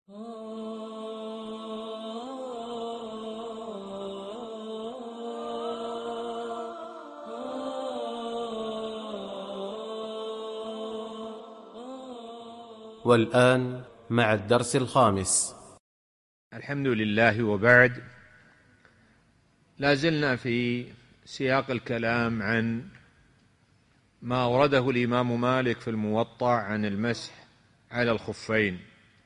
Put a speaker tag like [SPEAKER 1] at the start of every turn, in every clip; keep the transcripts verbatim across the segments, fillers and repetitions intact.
[SPEAKER 1] والآن مع الدرس الخامس.
[SPEAKER 2] الحمد لله، وبعد. لا زلنا في سياق الكلام عن ما أورده الإمام مالك في الموطأ عن المسح على الخفين،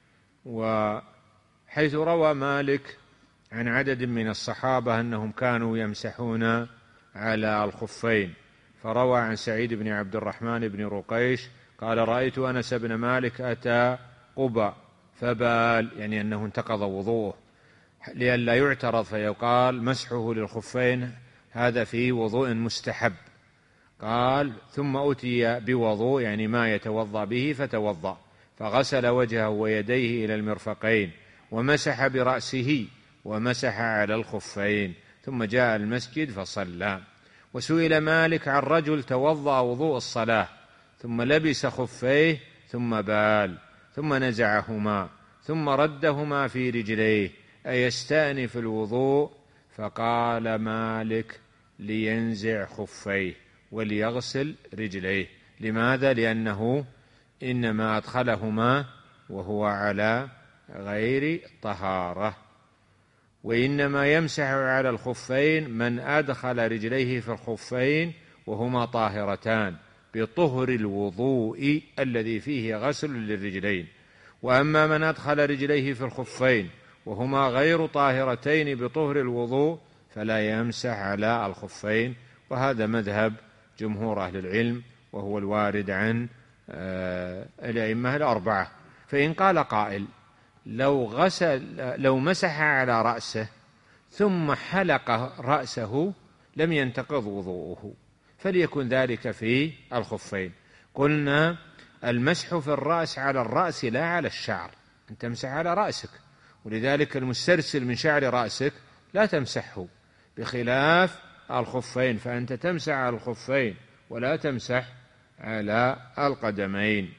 [SPEAKER 2] وحيث روى مالك عن عدد من الصحابة أنهم كانوا يمسحون على الخفين، فروى عن سعيد بن عبد الرحمن بن رقيش قال: رأيت أنس بن مالك أتى قبى فبال، يعني أنه انتقض وضوءه، لئلا يعترض فيقال مسحه للخفين هذا فيه وضوء مستحب. قال: ثم أتي بوضوء، يعني ما يتوضأ به، فتوضأ فغسل وجهه ويديه إلى المرفقين ومسح برأسه ومسح على الخفين، ثم جاء المسجد فصلى. وسئل مالك عن رجل توضأ وضوء الصلاة ثم لبس خفيه ثم بال ثم نزعهما ثم ردهما في رجليه أيستأنف الوضوء؟ فقال مالك: لينزع خفيه وليغسل رجليه. لماذا؟ لأنه إنما أدخلهما وهو على غير طهارة، وإنما يمسح على الخفين من أدخل رجليه في الخفين وهما طاهرتان بطهر الوضوء الذي فيه غسل للرجلين. وأما من أدخل رجليه في الخفين وهما غير طاهرتين بطهر الوضوء فلا يمسح على الخفين، وهذا مذهب جمهور أهل العلم، وهو الوارد عن الأئمة الأربعة. فإن قال قائل: لو غسل لو مسح على رأسه ثم حلق رأسه لم ينتقض وضوءه، فليكن ذلك في الخفين. قلنا: المسح في الرأس على الرأس لا على الشعر، أن تمسح على رأسك، ولذلك المسترسل من شعر رأسك لا تمسحه، بخلاف الخفين فأنت تمسح على الخفين ولا تمسح على القدمين.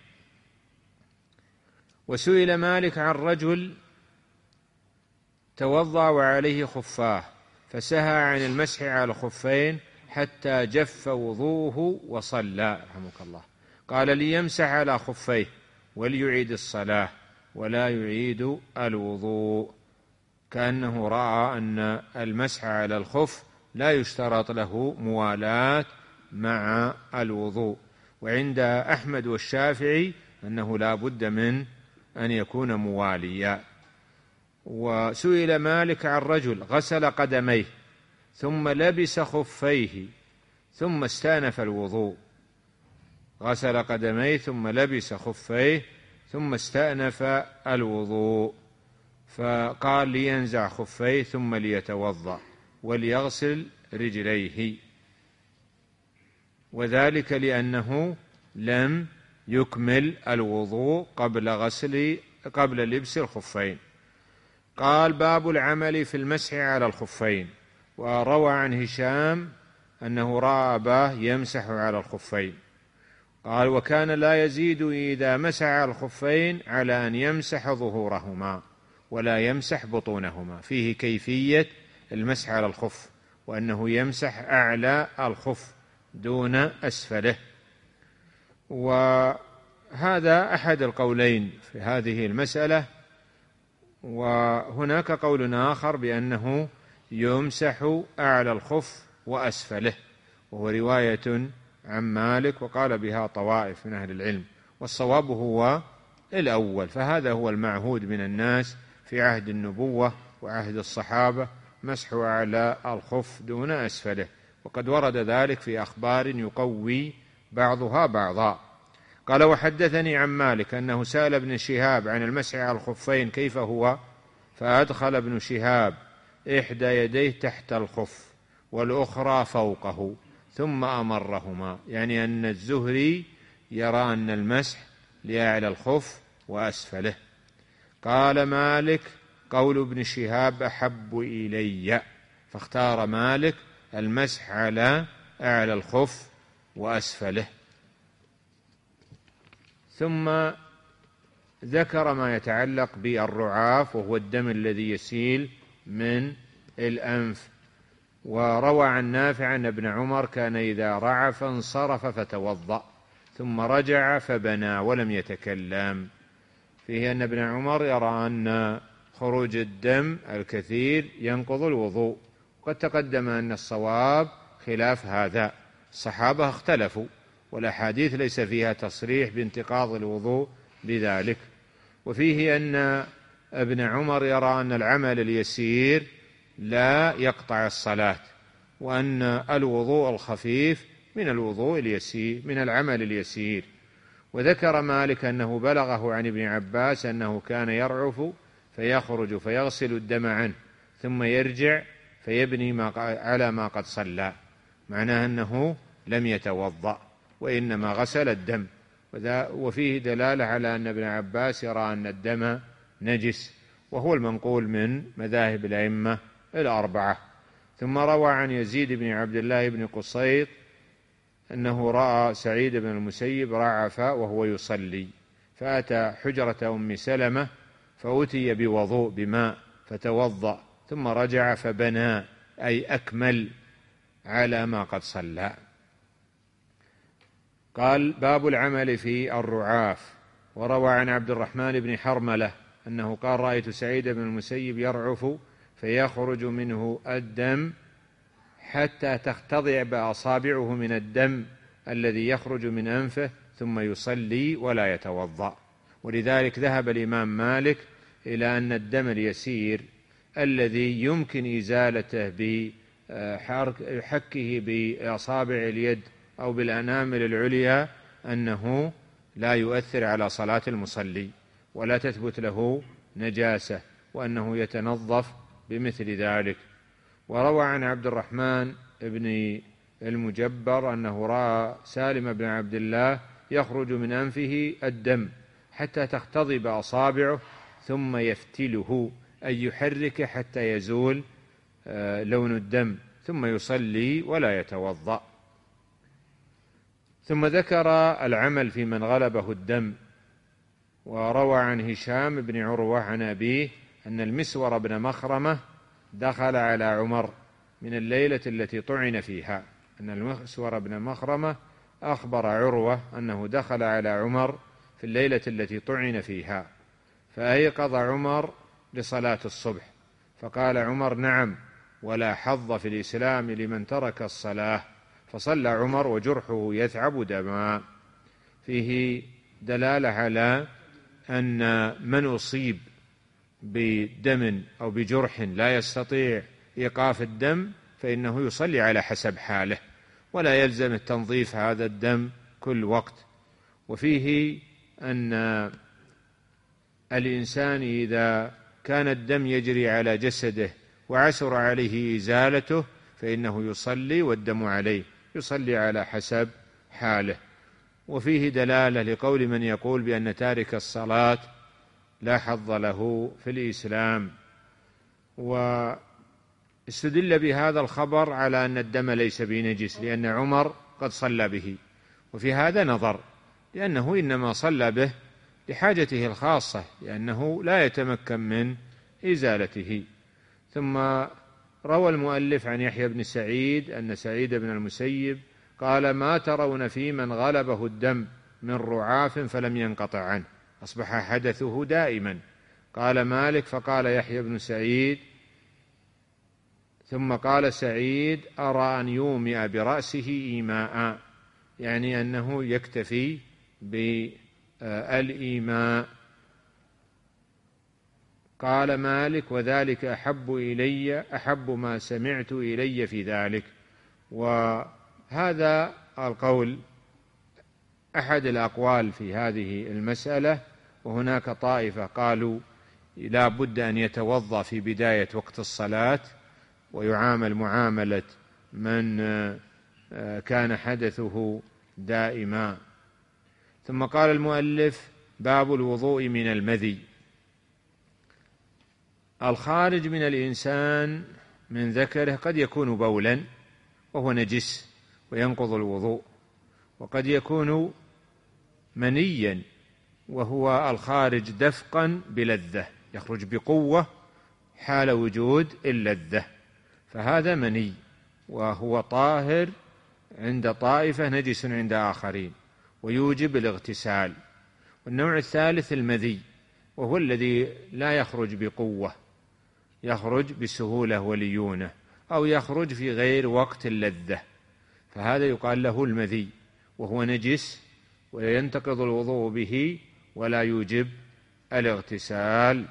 [SPEAKER 2] وسئل مالك عن رجل توضأ وعليه خفاه فسهى عن المسح على الخفين حتى جف وضوءه وصلى، رحمك الله. قال: ليمسح على خفيه وليعيد الصلاة ولا يعيد الوضوء، كأنه رأى أن المسح على الخف لا يشترط له موالاة مع الوضوء. وعند أحمد والشافعي أنه لا بد من أن يكون مواليا. وسئل مالك عن رجل غسل قدميه ثم لبس خفيه ثم استأنف الوضوء، غسل قدميه ثم لبس خفيه ثم استأنف الوضوء، فقال: لينزع خفيه ثم ليتوضأ وليغسل رجليه، وذلك لأنه لم يكمل الوضوء قبل غسل قبل لبس الخفين. قال: باب العمل في المسح على الخفين. وروى عن هشام أنه رأى أباه يمسح على الخفين. قال: وكان لا يزيد إذا مسح على الخفين على أن يمسح ظهورهما ولا يمسح بطونهما، فيه كيفية المسح على الخف، وأنه يمسح أعلى الخف دون أسفله. وهذا أحد القولين في هذه المسألة. وهناك قول آخر بأنه يمسح أعلى الخف وأسفله، وهو رواية عن مالك، وقال بها طوائف من أهل العلم، والصواب هو الأول. فهذا هو المعهود من الناس في عهد النبوة وعهد الصحابة، مسح على الخف دون أسفله، وقد ورد ذلك في أخبار يقوي بعضها بعضا. قال: وحدثني عن مالك أنه سأل ابن شهاب عن المسح على الخفين كيف هو، فأدخل ابن شهاب إحدى يديه تحت الخف والأخرى فوقه ثم أمرهما، يعني أن الزهري يرى أن المسح لأعلى الخف وأسفله. قال مالك: قول ابن شهاب أحب إلي، فاختار مالك المسح على أعلى الخف وأسفله. ثم ذكر ما يتعلق بالرعاف وهو الدم الذي يسيل من الأنف. وروى عن نافع أن ابن عمر كان إذا رعف انصرف فتوضأ ثم رجع فبنى ولم يتكلم. فيه أن ابن عمر يرى أن خروج الدم الكثير ينقض الوضوء، وقد تقدم أن الصواب خلاف هذا. الصحابة اختلفوا، والأحاديث ليس فيها تصريح بانتقاض الوضوء بذلك. وفيه أن ابن عمر يرى أن العمل اليسير لا يقطع الصلاة، وأن الوضوء الخفيف من الوضوء اليسير من العمل اليسير. وذكر مالك أنه بلغه عن ابن عباس أنه كان يرعف فيخرج فيغسل الدم عنه ثم يرجع فيبني ما على ما قد صلى، معناه أنه لم يتوضأ وإنما غسل الدم. وفيه دلالة على أن ابن عباس يرى أن الدم نجس، وهو المنقول من مذاهب الأئمة الأربعة. ثم روى عن يزيد بن عبد الله بن قصيط أنه رأى سعيد بن المسيب رعف وهو يصلي، فأتى حجرة أم سلمة فأتي بوضوء بماء فتوضأ ثم رجع فبنى، أي أكمل على ما قد صلى. قال: باب العمل في الرعاف. وروى عن عبد الرحمن بن حرملة أنه قال: رأيت سعيد بن المسيب يرعف فيخرج منه الدم حتى تختضع بأصابعه من الدم الذي يخرج من أنفه ثم يصلي ولا يتوضأ. ولذلك ذهب الإمام مالك إلى أن الدم اليسير الذي يمكن إزالته بحكه بأصابع اليد أو بالأنامل العليا أنه لا يؤثر على صلاة المصلي ولا تثبت له نجاسة، وأنه يتنظف بمثل ذلك. وروى عن عبد الرحمن بن المجبر أنه رأى سالم بن عبد الله يخرج من أنفه الدم حتى تختضب أصابعه ثم يفتله، أي يحرك حتى يزول لون الدم ثم يصلي ولا يتوضأ. ثم ذكر العمل في من غلبه الدم. وروى عن هشام بن عروة عن أبيه أن المسور بن مخرمة دخل على عمر من الليلة التي طعن فيها، أن المسور بن مخرمة أخبر عروة أنه دخل على عمر في الليلة التي طعن فيها، فأيقظ عمر لصلاة الصبح، فقال عمر: نعم، ولا حظ في الإسلام لمن ترك الصلاة. فصلى عمر وجرحه يثعب دما. فيه دلالة على أن من أصيب بدم أو بجرح لا يستطيع إيقاف الدم فإنه يصلي على حسب حاله، ولا يلزم التنظيف هذا الدم كل وقت. وفيه أن الإنسان إذا كان الدم يجري على جسده وعسر عليه إزالته فإنه يصلي والدم عليه، يصلي على حسب حاله. وفيه دلالة لقول من يقول بأن تارك الصلاة لا حظ له في الإسلام. واستدل بهذا الخبر على أن الدم ليس بنجس لأن عمر قد صلى به، وفي هذا نظر، لأنه إنما صلى به لحاجته الخاصة، لأنه لا يتمكن من إزالته. ثم روى المؤلف عن يحيى بن سعيد أن سعيد بن المسيب قال: ما ترون في من غلبه الدم من رعاف فلم ينقطع عنه، أصبح حدثه دائما. قال مالك: فقال يحيى بن سعيد ثم قال سعيد: أرى أن يومئ برأسه إيماء، يعني أنه يكتفي بالإيماء. قال مالك: وذلك أحب إلي أحب ما سمعت إلي في ذلك. وهذا القول أحد الأقوال في هذه المسألة. وهناك طائفة قالوا لا بد أن يتوضأ في بداية وقت الصلاة ويعامل معاملة من كان حدثه دائما. ثم قال المؤلف: باب الوضوء من المذي. الخارج من الإنسان من ذكره قد يكون بولا وهو نجس وينقض الوضوء، وقد يكون منيا وهو الخارج دفقا بلذة، يخرج بقوة حال وجود اللذة، فهذا مني، وهو طاهر عند طائفة نجس عند آخرين، ويوجب الاغتسال. والنوع الثالث المذي، وهو الذي لا يخرج بقوة، يخرج بسهولة وليونة، أو يخرج في غير وقت اللذة، فهذا يقال له المذي، وهو نجس وينتقض الوضوء به ولا يوجب الاغتسال.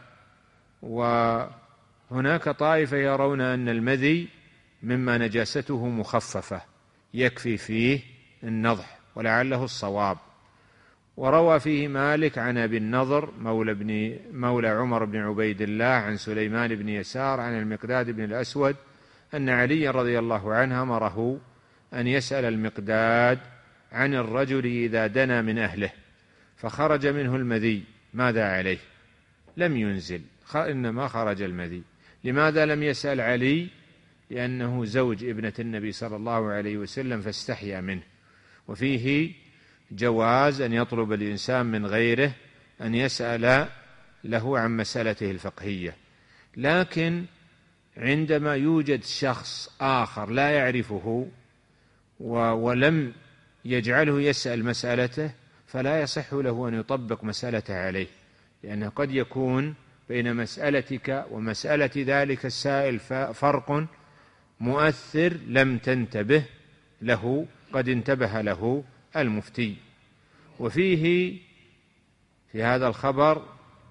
[SPEAKER 2] وهناك طائفة يرون أن المذي مما نجاسته مخففة يكفي فيه النضح، ولعله الصواب. وروى فيه مالك عن أبي النضر مولى, بن مولى عمر بن عبيد الله عن سليمان بن يسار عن المقداد بن الأسود أن علي رضي الله عنه أمره أن يسأل المقداد عن الرجل إذا دنا من أهله فخرج منه المذي ماذا عليه؟ لم ينزل، إنما خرج المذي. لماذا لم يسأل علي؟ لأنه زوج ابنة النبي صلى الله عليه وسلم فاستحيا منه. وفيه جواز أن يطلب الإنسان من غيره أن يسأل له عن مسألته الفقهية، لكن عندما يوجد شخص آخر لا يعرفه ولم يجعله يسأل مسألته فلا يصح له أن يطبق مسألته عليه، لأنه قد يكون بين مسألتك ومسألة ذلك السائل فرق مؤثر لم تنتبه له، قد انتبه له المفتي. وفيه في هذا الخبر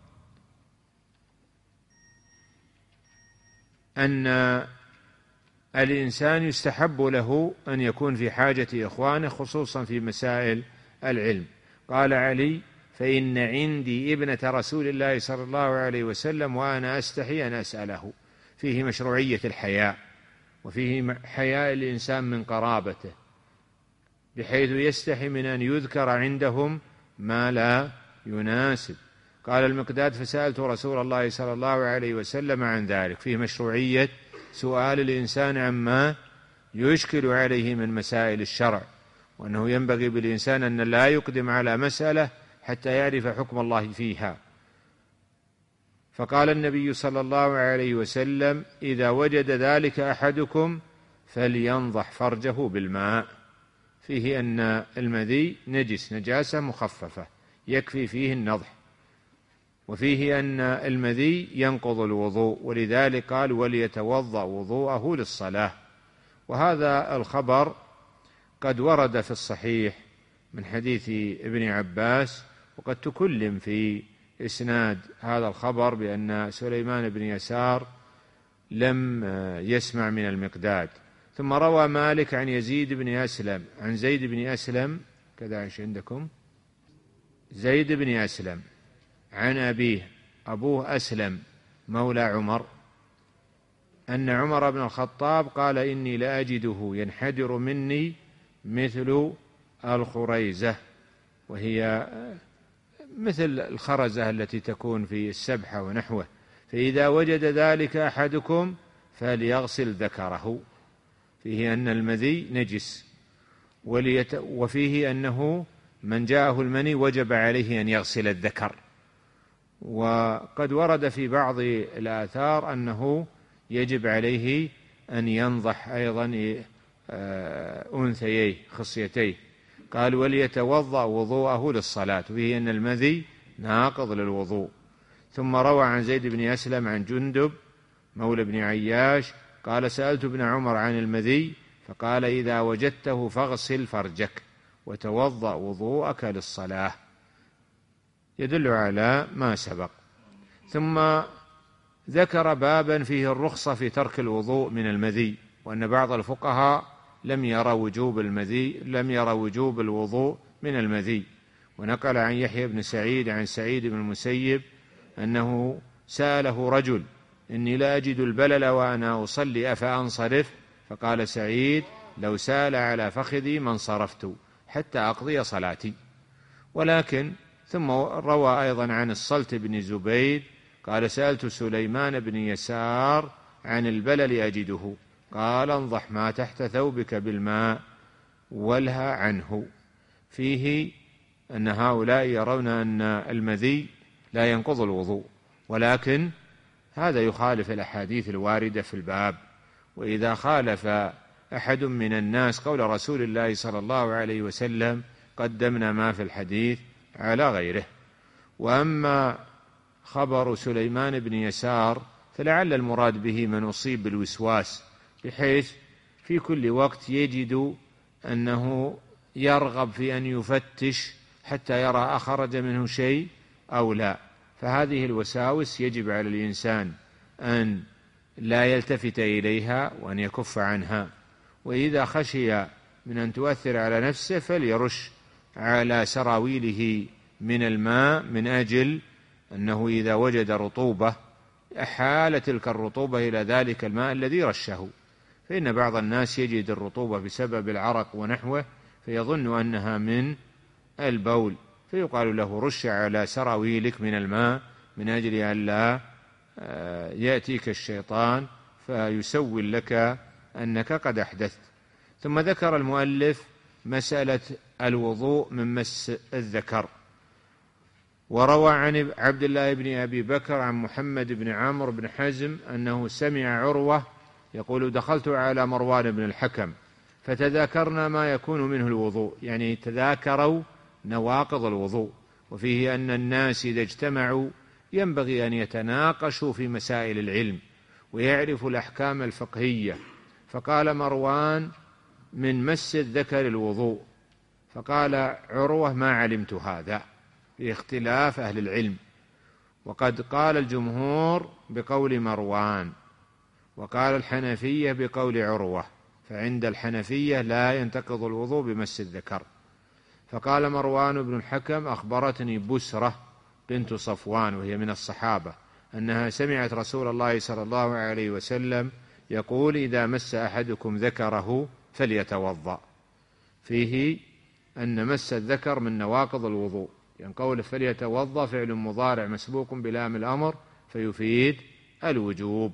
[SPEAKER 2] أن الإنسان يستحب له أن يكون في حاجة إخوانه خصوصا في مسائل العلم. قال علي: فإن عندي ابنة رسول الله صلى الله عليه وسلم وأنا أستحي أن أسأله. فيه مشروعية الحياء، وفيه حياء الإنسان من قرابته بحيث يستحي من أن يذكر عندهم ما لا يناسب. قال المقداد: فسألت رسول الله صلى الله عليه وسلم عن ذلك. فيه مشروعية سؤال الإنسان عما يشكل عليه من مسائل الشرع، وأنه ينبغي بالإنسان أن لا يقدم على مسألة حتى يعرف حكم الله فيها. فقال النبي صلى الله عليه وسلم: إذا وجد ذلك أحدكم فلينضح فرجه بالماء. فيه أن المذي نجس نجاسة مخففة يكفي فيه النضح. وفيه أن المذي ينقض الوضوء، ولذلك قال: وليتوضأ وضوءه للصلاة. وهذا الخبر قد ورد في الصحيح من حديث ابن عباس، وقد تكلم في إسناد هذا الخبر بأن سليمان بن يسار لم يسمع من المقداد. ثم روى مالك عن يزيد بن أسلم عن زيد بن أسلم، كذا عش عندكم، زيد بن أسلم عن أبيه، أبوه أسلم مولى عمر، أن عمر بن الخطاب قال: إني لأجده ينحدر مني مثل الخريزة، وهي مثل الخرزة التي تكون في السبحة ونحوه، فإذا وجد ذلك أحدكم فليغسل ذكره. فيه أن المذي نجس، وليت وفيه أنه من جاءه المني وجب عليه أن يغسل الذكر. وقد ورد في بعض الآثار أنه يجب عليه أن ينضح أيضا أنثييه خصيتيه. قال: وليتوضأ وضوءه للصلاة. وفيه أن المذي ناقض للوضوء. ثم روى عن زيد بن أسلم عن جندب مولى بن عياش قال: سألت ابن عمر عن المذي فقال: إذا وجدته فاغسل فرجك وتوضأ وضوءك للصلاة. يدل على ما سبق. ثم ذكر بابا فيه الرخصة في ترك الوضوء من المذي، وأن بعض الفقهاء لم يرى وجوب المذي لم يرى وجوب الوضوء من المذي. ونقل عن يحيى بن سعيد عن سعيد بن المسيب أنه سأله رجل: إني لا أجد البلل وأنا أصلي أفأنصرف؟ فقال سعيد: لو سال على فخذي ما انصرفت حتى أقضي صلاتي. ولكن ثم روى أيضا عن الصلت بن زبيد قال: سألت سليمان بن يسار عن البلل أجده، قال: انضح ما تحت ثوبك بالماء والها عنه. فيه أن هؤلاء يرون أن المذي لا ينقض الوضوء، ولكن هذا يخالف الأحاديث الواردة في الباب. وإذا خالف أحد من الناس قول رسول الله صلى الله عليه وسلم قدمنا ما في الحديث على غيره. وأما خبر سليمان بن يسار فلعل المراد به من أصيب بالوسواس، بحيث في كل وقت يجد أنه يرغب في أن يفتش حتى يرى أخرج منه شيء أو لا، فهذه الوساوس يجب على الإنسان أن لا يلتفت إليها وأن يكف عنها. وإذا خشي من أن تؤثر على نفسه فليرش على سراويله من الماء، من أجل أنه إذا وجد رطوبة أحال تلك الرطوبة إلى ذلك الماء الذي رشه، فإن بعض الناس يجد الرطوبة بسبب العرق ونحوه فيظن أنها من البول، فيقال له رش على سراويلك من الماء من أجل أن لا يأتيك الشيطان فيسول لك أنك قد أحدثت. ثم ذكر المؤلف مسألة الوضوء من مس الذكر. وروى عن عبد الله بن أبي بكر عن محمد بن عمرو بن حزم أنه سمع عروة يقول دخلت على مروان بن الحكم فتذاكرنا ما يكون منه الوضوء، يعني تذاكروا نواقض الوضوء، وفيه أن الناس إذا اجتمعوا ينبغي أن يتناقشوا في مسائل العلم ويعرفوا الأحكام الفقهية. فقال مروان من مس الذكر الوضوء، فقال عروة ما علمت هذا، في اختلاف أهل العلم، وقد قال الجمهور بقول مروان، وقال الحنفية بقول عروة، فعند الحنفية لا ينتقض الوضوء بمس الذكر. فقال مروان بن الحكم أخبرتني بسرة بنت صفوان وهي من الصحابة أنها سمعت رسول الله صلى الله عليه وسلم يقول إذا مس أحدكم ذكره فليتوضأ، فيه أن مس الذكر من نواقض الوضوء، يعني قوله فليتوضأ فعل مضارع مسبوق بلام الأمر فيفيد الوجوب.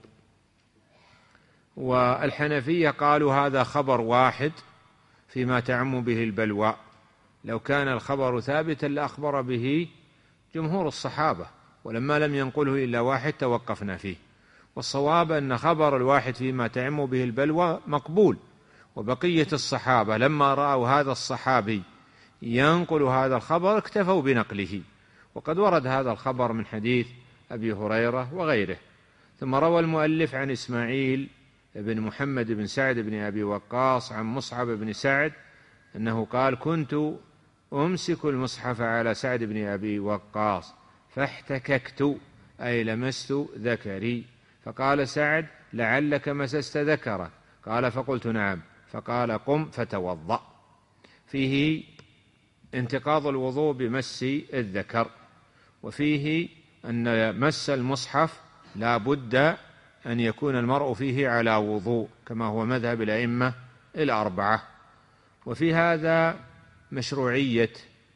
[SPEAKER 2] والحنفية قالوا هذا خبر واحد فيما تعم به البلوى، لو كان الخبر ثابتا لأخبر به جمهور الصحابة، ولما لم ينقله إلا واحد توقفنا فيه. والصواب أن خبر الواحد فيما تعم به البلوى مقبول، وبقية الصحابة لما رأوا هذا الصحابي ينقل هذا الخبر اكتفوا بنقله، وقد ورد هذا الخبر من حديث أبي هريرة وغيره. ثم روى المؤلف عن إسماعيل بن محمد بن سعد بن أبي وقاص عن مصعب بن سعد أنه قال كنت أمسك المصحف على سعد بن أبي وقاص فاحتككت أي لمست ذكري، فقال سعد لعلك مسست ذكرك، قال فقلت نعم، فقال قم فتوضأ. فيه انتقاض الوضوء بمس الذكر، وفيه أن مس المصحف لا بد أن يكون المرء فيه على وضوء كما هو مذهب الأئمة الأربعة. وفي هذا مشروعية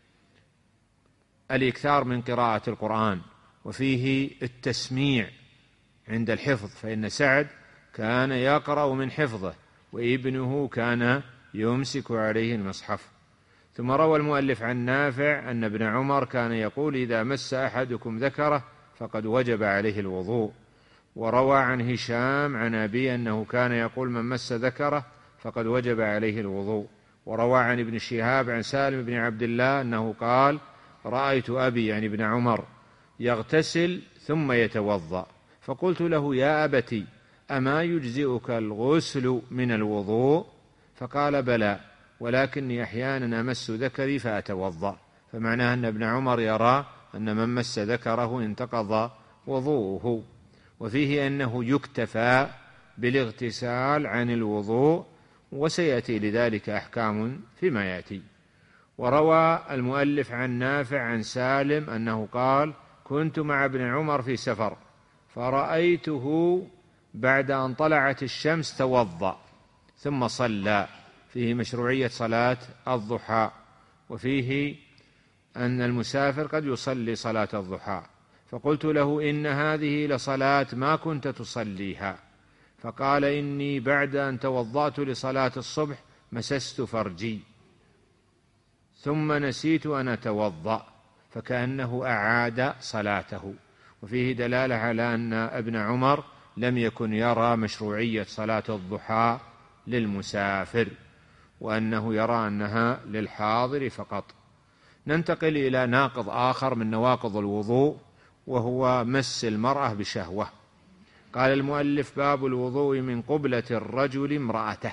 [SPEAKER 2] الإكثار من قراءة القرآن، وفيه التسميع عند الحفظ، فإن سعد كان يقرأ من حفظه وابنه كان يمسك عليه المصحف. ثم روى المؤلف عن نافع أن ابن عمر كان يقول إذا مس أحدكم ذكره فقد وجب عليه الوضوء. وروى عن هشام عن أبي أنه كان يقول من مس ذكره فقد وجب عليه الوضوء. وروى عن ابن شهاب عن سالم بن عبد الله أنه قال رأيت أبي يعني ابن عمر يغتسل ثم يتوضأ، فقلت له يا أبتي أما يجزئك الغسل من الوضوء؟ فقال بلى، ولكني أحيانا أمس ذكري فأتوضأ. فمعناه أن ابن عمر يرى أن من مس ذكره انتقض وضوءه. وفيه أنه يكتفى بالاغتسال عن الوضوء، وسيأتي لذلك أحكام فيما يأتي. وروى المؤلف عن نافع عن سالم أنه قال كنت مع ابن عمر في سفر فرأيته بعد أن طلعت الشمس توضأ ثم صلى، فيه مشروعية صلاة الضحى. وفيه أن المسافر قد يصلي صلاة الضحى، فقلت له إن هذه لصلاة ما كنت تصليها، فقال إني بعد أن توضأت لصلاة الصبح مسست فرجي. ثم نسيت أن أتوضأ، فكأنه أعاد صلاته. وفيه دلالة على أن ابن عمر لم يكن يرى مشروعية صلاة الضحى للمسافر، وأنه يرى أنها للحاضر فقط. ننتقل إلى ناقض آخر من نواقض الوضوء، وهو مس المرأة بشهوة. قال المؤلف: باب الوضوء من قبلة الرجل امرأته.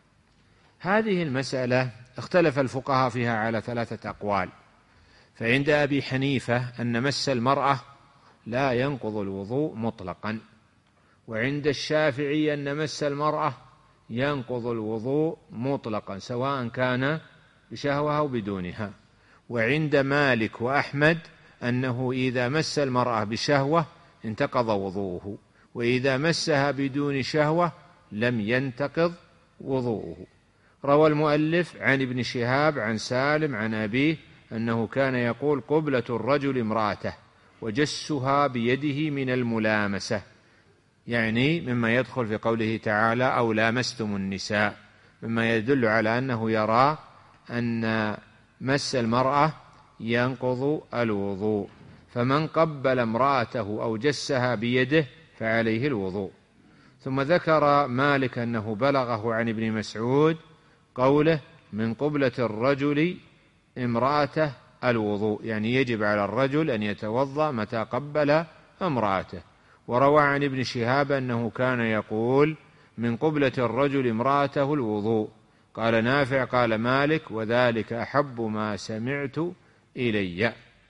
[SPEAKER 2] هذه المسألة اختلف الفقهاء فيها على ثلاثة أقوال. فعند أبي حنيفة أن مس المرأة لا ينقض الوضوء مطلقا، وعند الشافعي أن مس المرأة ينقض الوضوء مطلقا سواء كان بشهوة أو بدونها. وعند مالك وأحمد أنه إذا مس المرأة بشهوة انتقض وضوءه، وإذا مسها بدون شهوة لم ينتقض وضوءه. روى المؤلف عن ابن شهاب عن سالم عن أبيه أنه كان يقول: قبلة الرجل امرأته وجسها بيده من الملامسة، يعني مما يدخل في قوله تعالى: أو لامستم النساء، مما يدل على أنه يرى أن مس المرأة ينقض الوضوء، فمن قبل امرأته أو جسها بيده فعليه الوضوء. ثم ذكر مالك أنه بلغه عن ابن مسعود قوله: من قبلة الرجل امرأته الوضوء، يعني يجب على الرجل أن يتوضأ متى قبل امرأته. وروى عن ابن شهاب أنه كان يقول: من قبلة الرجل امرأته الوضوء. قال نافع قال مالك: وذلك أحب ما سمعت إلي.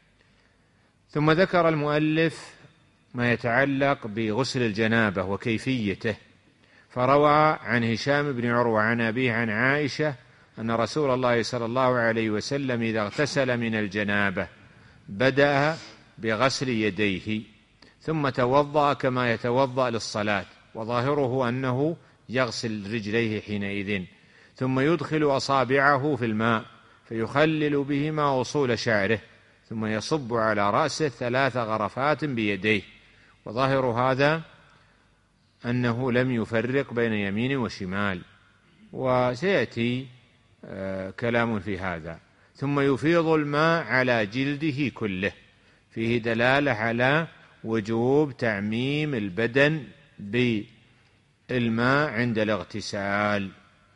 [SPEAKER 2] ثم ذكر المؤلف ما يتعلق بغسل الجنابة وكيفيته، فروى عن هشام بن عروة عن أبيه عن عائشة أن رسول الله صلى الله عليه وسلم إذا اغتسل من الجنابة بدأ بغسل يديه ثم توضأ كما يتوضأ للصلاة، وظاهره أنه يغسل رجليه حينئذ، ثم يدخل أصابعه في الماء فيخلل بهما أصول شعره، ثم يصب على رأسه ثلاث غرفات بيديه. وظاهر هذا أنه لم يفرق بين يمين وشمال، وسيأتي كلام في هذا. ثم يفيض الماء على جلده كله، فيه دلالة على وجوب تعميم البدن بالماء عند الاغتسال،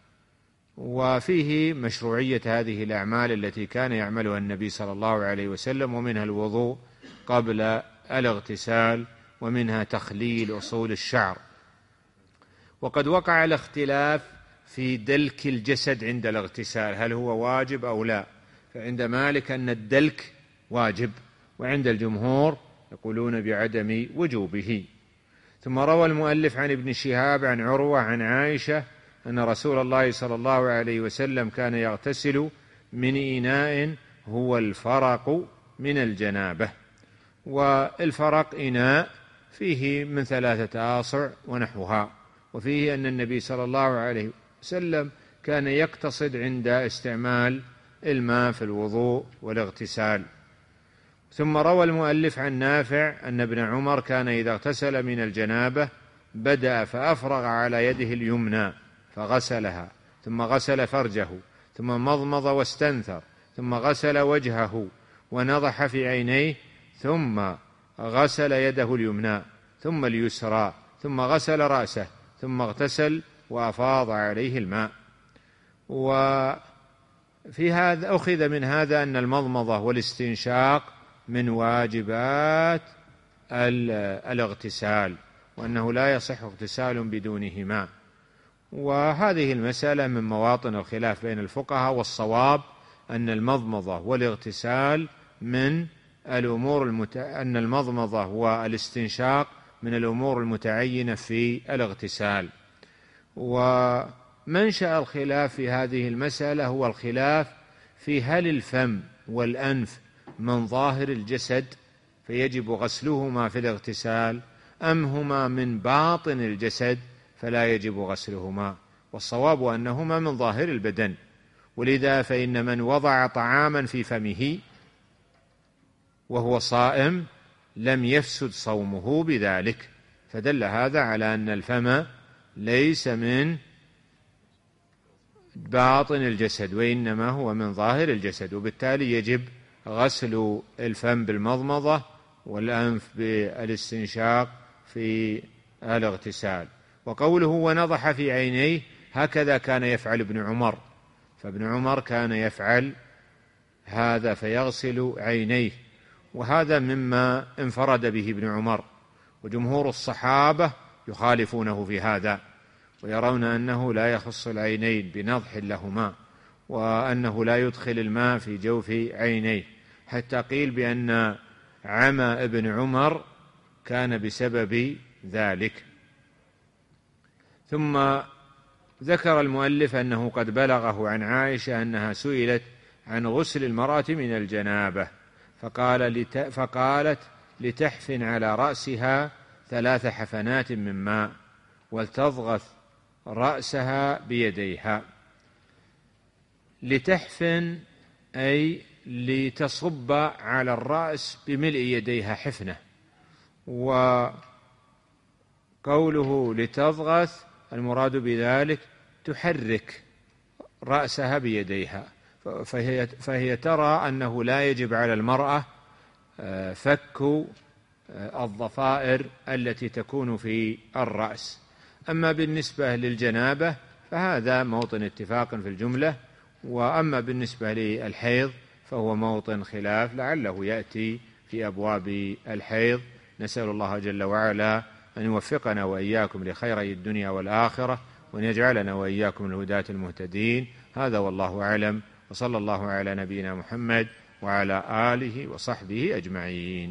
[SPEAKER 2] وفيه مشروعية هذه الأعمال التي كان يعملها النبي صلى الله عليه وسلم، ومنها الوضوء قبل الاغتسال، ومنها تخليل أصول الشعر. وقد وقع الاختلاف في دلك الجسد عند الاغتسال، هل هو واجب أو لا؟ فعند مالك أن الدلك واجب، وعند الجمهور يقولون بعدم وجوبه. ثم روى المؤلف عن ابن شهاب عن عروة عن عائشة أن رسول الله صلى الله عليه وسلم كان يغتسل من إناء هو الفرق من الجنابة. والفرق إناء فيه من ثلاثة آصع ونحوها، وفيه أن النبي صلى الله عليه وسلم كان يقتصد عند استعمال الماء في الوضوء والاغتسال. ثم روى المؤلف عن نافع أن ابن عمر كان إذا اغتسل من الجنابة بدأ فأفرغ على يده اليمنى فغسلها، ثم غسل فرجه، ثم مضمض واستنثر، ثم غسل وجهه ونضح في عينيه، ثم غسل يده اليمنى ثم اليسرى، ثم غسل رأسه، ثم اغتسل وأفاض عليه الماء. وفي هذا أخذ من هذا أن المضمضة والاستنشاق من واجبات الاغتسال، وأنه لا يصح اغتسال بدونهما. وهذه المسألة من مواطن الخلاف بين الفقهاء، والصواب أن المضمضة والاغتسال من الأمور المت... أن المضمضة والاستنشاق من الأمور المتعينة في الاغتسال. ومنشأ الخلاف في هذه المسألة هو الخلاف في هل الفم والأنف من ظاهر الجسد فيجب غسلهما في الاغتسال، أم هما من باطن الجسد فلا يجب غسلهما. والصواب أنهما من ظاهر البدن، ولذا فإن من وضع طعاما في فمه وهو صائم لم يفسد صومه بذلك، فدل هذا على أن الفم ليس من باطن الجسد وإنما هو من ظاهر الجسد، وبالتالي يجب غسل الفم بالمضمضة والأنف بالاستنشاق في الاغتسال. وقوله ونضح في عينيه، هكذا كان يفعل ابن عمر، فابن عمر كان يفعل هذا فيغسل عينيه، وهذا مما انفرد به ابن عمر، وجمهور الصحابة يخالفونه في هذا ويرون أنه لا يخص العينين بنضح لهما، وأنه لا يدخل الماء في جوف عينيه، حتى قيل بأن عمى ابن عمر كان بسبب ذلك. ثم ذكر المؤلف أنه قد بلغه عن عائشة أنها سئلت عن غسل المرأة من الجنابة فقال لت فقالت لتحفن على رأسها ثلاث حفنات من ماء ولتضغط رأسها بيديها. لتحفن أي لتصب على الرأس بملء يديها حفنة، وقوله لتضغط المراد بذلك تحرك رأسها بيديها، فهي, فهي ترى أنه لا يجب على المرأة فك الضفائر التي تكون في الرأس. أما بالنسبة للجنابة فهذا موطن اتفاق في الجملة، وأما بالنسبة للحيض فهو موطن خلاف، لعله يأتي في أبواب الحيض. نسأل الله جل وعلا أن يوفقنا وإياكم لخيري الدنيا والآخرة، وأن يجعلنا وإياكم الهداة المهتدين. هذا والله أعلم، وصلى الله على نبينا محمد وعلى آله وصحبه أجمعين.